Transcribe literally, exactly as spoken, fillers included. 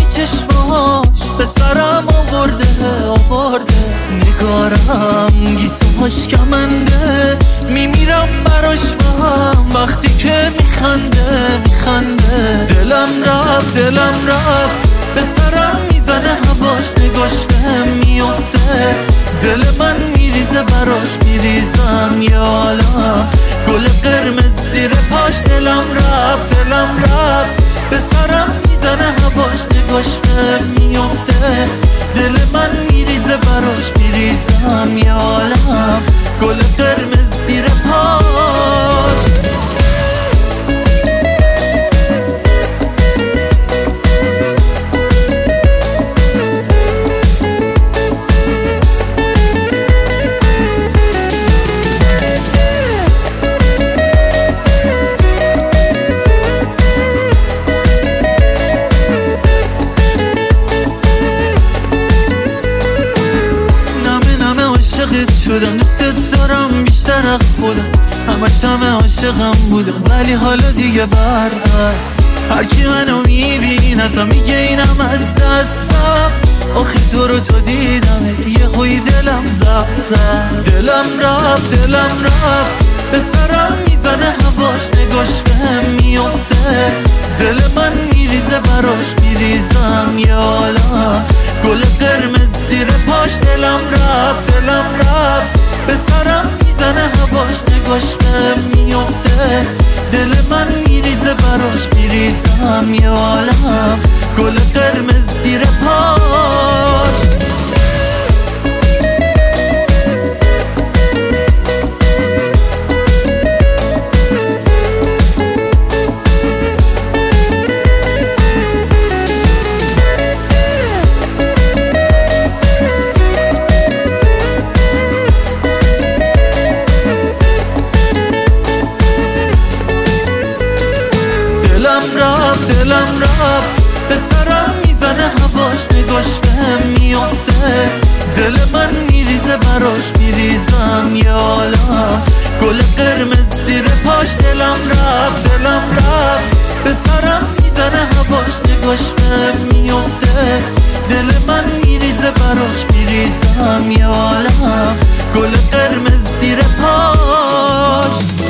چشماش به سرم آورده آورده نگارم گیسوهاش کمنده میمیرم براش من وقتی که میخنده میخنده دلم رفت دلم رفت به سرم میزنه هواش نگاش بهم میفته دل من میریزه براش میریزم یه عالم گل قرمز زیر پاش دلم رفت دلم رفت به سرم میزنه هواش نگاش بهم میفته دل من میریزه براش میریزم یه عالم گل قرمز زیر پاش شدم دوست دارم بیشتر از خودم همش همه عاشقم بودم ولی حالا دیگه برعکس هرکی منو میبینه تا میگه اینم از دست رفت آخه تو رو تو دیدم یه خوی دلم زفت رفت دلم رفت دلم رفت به سرم میزنه هواش نگاش بهم میفته دل من میریزه براش میریزم یه عالم گل قرمز زیر پاش دلم رفت دلم رفت به سرم میزنه هواش نگاش بهم میفته دل من میریزه براش میریزم یه عالم گل قرمز زیر پاش دلم رفت به سرم میزنه هواش نگاش بهم میفته دل من میریزه براش میریزم یه عالم گل قرمز زیر پاش دلم رفت دلم رفت به سرم میزنه هواش نگاش بهم میفته دل من میریزه براش میریزم یه عالم گل قرمز زیر پاش